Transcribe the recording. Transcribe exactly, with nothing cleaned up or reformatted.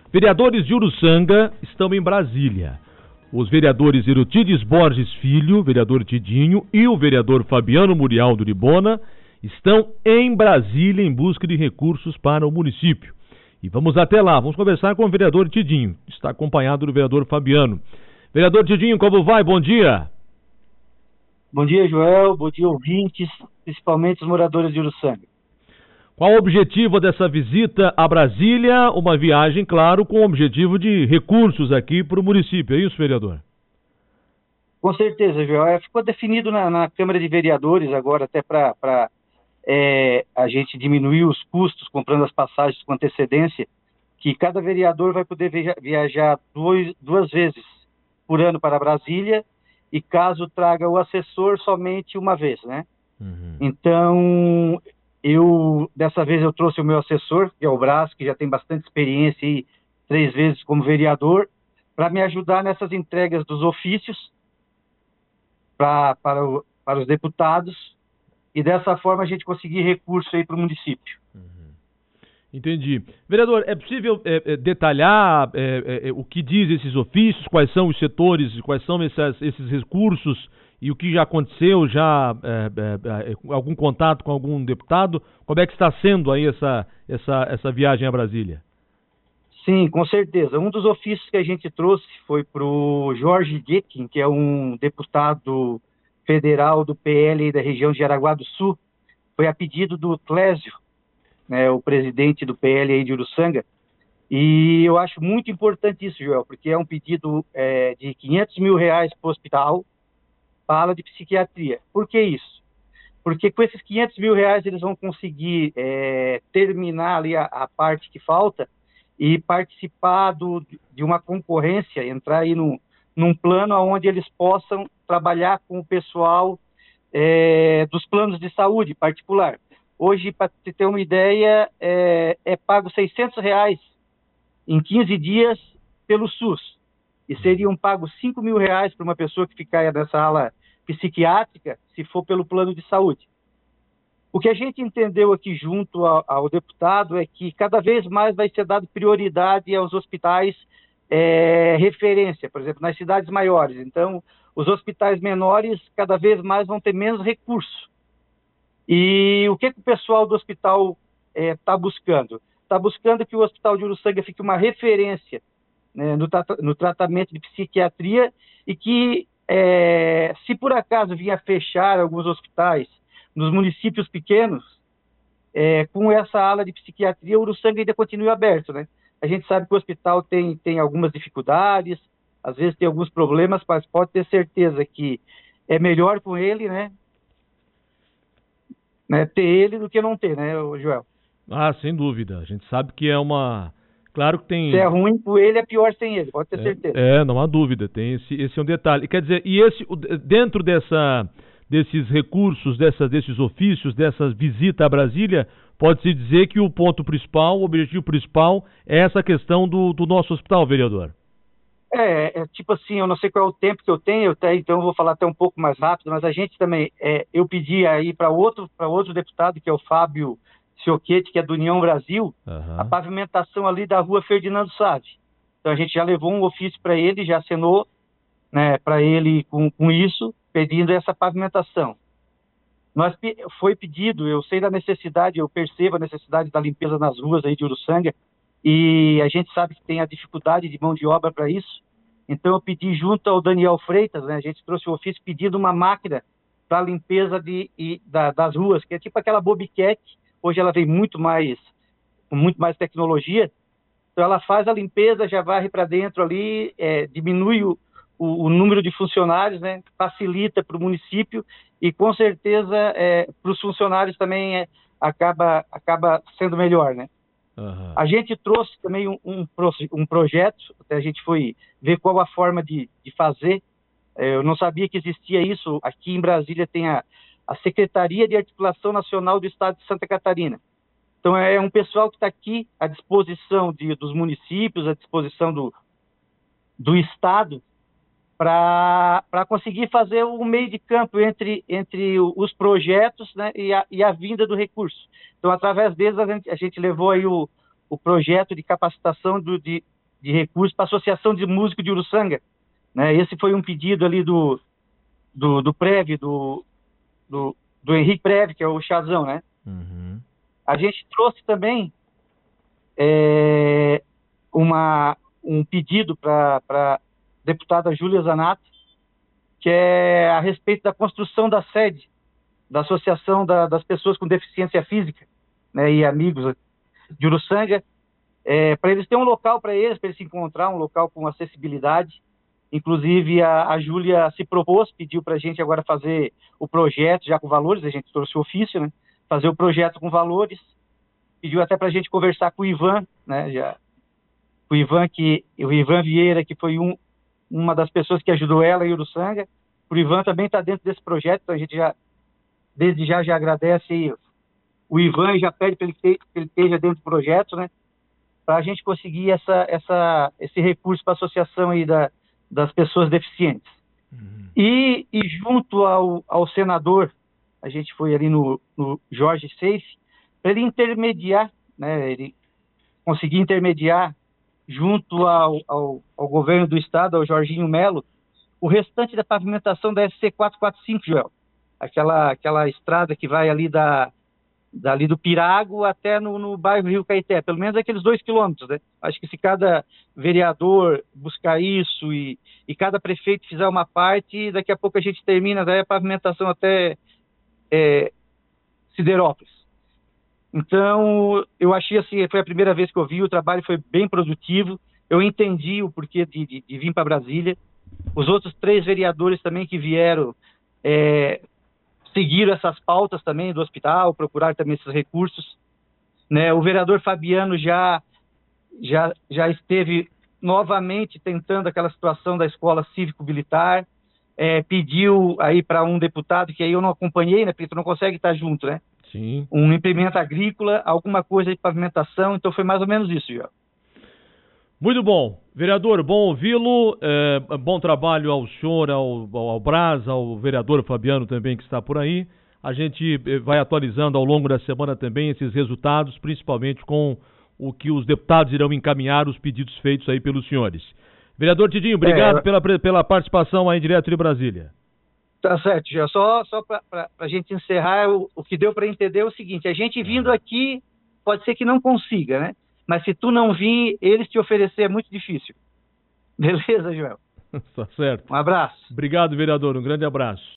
Vereadores de Uruçanga estão em Brasília. Os vereadores Euripides Borges Filho, vereador Tidinho, e o vereador Fabiano Murial do Ribona estão em Brasília em busca de recursos para o município. E vamos até lá, vamos conversar com o vereador Tidinho, está acompanhado do vereador Fabiano. Vereador Tidinho, como vai? Bom dia. Bom dia, Joel. Bom dia, ouvintes, principalmente os moradores de Uruçanga. Qual o objetivo dessa visita a Brasília? Uma viagem, claro, com o objetivo de recursos aqui para o município. É isso, vereador? Com certeza, Joel. É, ficou definido na, na Câmara de Vereadores agora, até para é, a gente diminuir os custos comprando as passagens com antecedência, que cada vereador vai poder via, viajar dois, duas vezes por ano para Brasília e caso traga o assessor somente uma vez, né? Uhum. Então, eu, dessa vez eu trouxe o meu assessor, que é o Brás, que já tem bastante experiência aí, três vezes como vereador, para me ajudar nessas entregas dos ofícios pra, para, o, para os deputados e dessa forma a gente conseguir recurso aí para o município. Uhum. Entendi. Vereador, é possível é, é, detalhar é, é, o que diz esses ofícios, quais são os setores, quais são esses, esses recursos e o que já aconteceu, já é, é, algum contato com algum deputado? Como é que está sendo aí essa, essa, essa viagem a Brasília? Sim, com certeza. Um dos ofícios que a gente trouxe foi para o Jorge Guequin, que é um deputado federal do P L da região de Jaraguá do Sul. Foi a pedido do Clésio, né, o presidente do P L aí de Uruçanga, e eu acho muito importante isso, Joel, porque é um pedido é, de quinhentos mil reais para o hospital, para a ala de psiquiatria. Por que isso? Porque com esses quinhentos mil reais eles vão conseguir é, terminar ali a, a parte que falta e participar do, de uma concorrência, entrar aí num, num plano onde eles possam trabalhar com o pessoal é, dos planos de saúde particular. Hoje, para você ter uma ideia, é, é pago seiscentos reais em quinze dias pelo SUS. E seriam pagos cinco mil reais para uma pessoa que ficar nessa ala psiquiátrica, se for pelo plano de saúde. O que a gente entendeu aqui junto ao, ao deputado é que cada vez mais vai ser dado prioridade aos hospitais é, referência, por exemplo, nas cidades maiores. Então, os hospitais menores cada vez mais vão ter menos recursos. E o que, que o pessoal do hospital está é, buscando? Está buscando que o Hospital de Uruçanga fique uma referência, né, no, tra no tratamento de psiquiatria e que, é, se por acaso vier a fechar alguns hospitais nos municípios pequenos, é, com essa ala de psiquiatria, o Uruçanga ainda continue aberto, né? A gente sabe que o hospital tem, tem algumas dificuldades, às vezes tem alguns problemas, mas pode ter certeza que é melhor com ele, né? Né, ter ele do que não ter, né, Joel? Ah, sem dúvida. A gente sabe que é uma... Claro que tem... Se é ruim com ele, é pior sem ele, pode ter é, certeza. É, não há dúvida. Tem esse, esse é um detalhe. Quer dizer, e esse, dentro dessa, desses recursos, dessa, desses ofícios, dessa visita a Brasília, pode-se dizer que o ponto principal, o objetivo principal é essa questão do, do nosso hospital, vereador? É, é, tipo assim, eu não sei qual é o tempo que eu tenho, eu até, então eu vou falar até um pouco mais rápido, mas a gente também, é, eu pedi aí para outro, para outro deputado, que é o Fábio Ciochetti, que é do União Brasil, uhum. a pavimentação ali da rua Ferdinando Sade. Então a gente já levou um ofício para ele, já assinou, né, para ele com, com isso, pedindo essa pavimentação. Nós, foi pedido, eu sei da necessidade, eu percebo a necessidade da limpeza nas ruas aí de Uruçanga, e a gente sabe que tem a dificuldade de mão de obra para isso. Então eu pedi junto ao Daniel Freitas, né, a gente trouxe o ofício pedindo uma máquina para limpeza de, e, da, das ruas, que é tipo aquela Bobcat. Hoje ela vem muito mais, com muito mais tecnologia. Então ela faz a limpeza, já varre para dentro ali, é, diminui o, o, o número de funcionários, né, facilita para o município e com certeza é, para os funcionários também é, acaba, acaba sendo melhor, né? Uhum. A gente trouxe também um, um, um projeto, até a gente foi ver qual a forma de, de fazer. Eu não sabia que existia isso. Aqui em Brasília tem a, a Secretaria de Articulação Nacional do Estado de Santa Catarina. Então é um pessoal que está aqui à disposição de, dos municípios, à disposição do, do Estado, para conseguir fazer o meio de campo entre, entre os projetos, né, e, a, e a vinda do recurso. Então, através deles, a gente, a gente levou aí o, o projeto de capacitação do, de, de recursos para a Associação de Músicos de Uruçanga, né? Esse foi um pedido ali do, do, do Preve, do, do, do Henrique Preve, que é o Chazão, né? Uhum. A gente trouxe também é, uma, um pedido para a deputada Júlia Zanato, que é a respeito da construção da sede da Associação da, das Pessoas com Deficiência Física, né, e amigos de Uruçanga, é, para eles terem um local para eles, para eles se encontrar, um local com acessibilidade. Inclusive, a, a Júlia se propôs, pediu para a gente agora fazer o projeto, já com valores, a gente trouxe o ofício, né, fazer o projeto com valores, pediu até para a gente conversar com o Ivan, né, já, o Ivan, que, o Ivan Vieira, que foi um, uma das pessoas que ajudou ela em Uruçanga. O Ivan também está dentro desse projeto, então a gente já, desde já, já agradece aí o Ivan e já pede para ele que ele esteja dentro do projeto, né, para a gente conseguir essa, essa, esse recurso para a associação aí da, das pessoas deficientes. Uhum. E, e junto ao, ao senador, a gente foi ali no, no Jorge Seife, para ele intermediar, né, ele conseguir intermediar junto ao, ao, ao governo do estado, ao Jorginho Melo, o restante da pavimentação da S C quatrocentos e quarenta e cinco, Joel. Aquela, aquela estrada que vai ali da, dali do Pirago até no, no bairro Rio Caeté, pelo menos aqueles dois quilômetros, né? Acho que se cada vereador buscar isso e, e cada prefeito fizer uma parte, daqui a pouco a gente termina daí a pavimentação até é, Siderópolis. Então, eu achei assim, foi a primeira vez que eu vi, o trabalho foi bem produtivo, eu entendi o porquê de, de, de vir para Brasília. Os outros três vereadores também que vieram é, seguiram essas pautas também do hospital, procuraram também esses recursos, né? O vereador Fabiano já, já, já esteve novamente tentando aquela situação da escola cívico-militar, é, pediu aí para um deputado, que aí eu não acompanhei, né, porque tu não consegue estar junto, né? Sim. Um implemento agrícola, alguma coisa de pavimentação, então foi mais ou menos isso, já. Muito bom. Vereador, bom ouvi-lo, é, bom trabalho ao senhor, ao, ao Braz, ao vereador Fabiano também que está por aí. A gente vai atualizando ao longo da semana também esses resultados, principalmente com o que os deputados irão encaminhar, os pedidos feitos aí pelos senhores. Vereador Tidinho, obrigado é, pela, pela participação aí direto de Brasília. Tá certo, já só, só para a gente encerrar, o, o que deu para entender é o seguinte, a gente vindo aqui, pode ser que não consiga, né? Mas se tu não vir, eles te oferecer é muito difícil. Beleza, Joel? Tá certo. Um abraço. Obrigado, vereador, um grande abraço.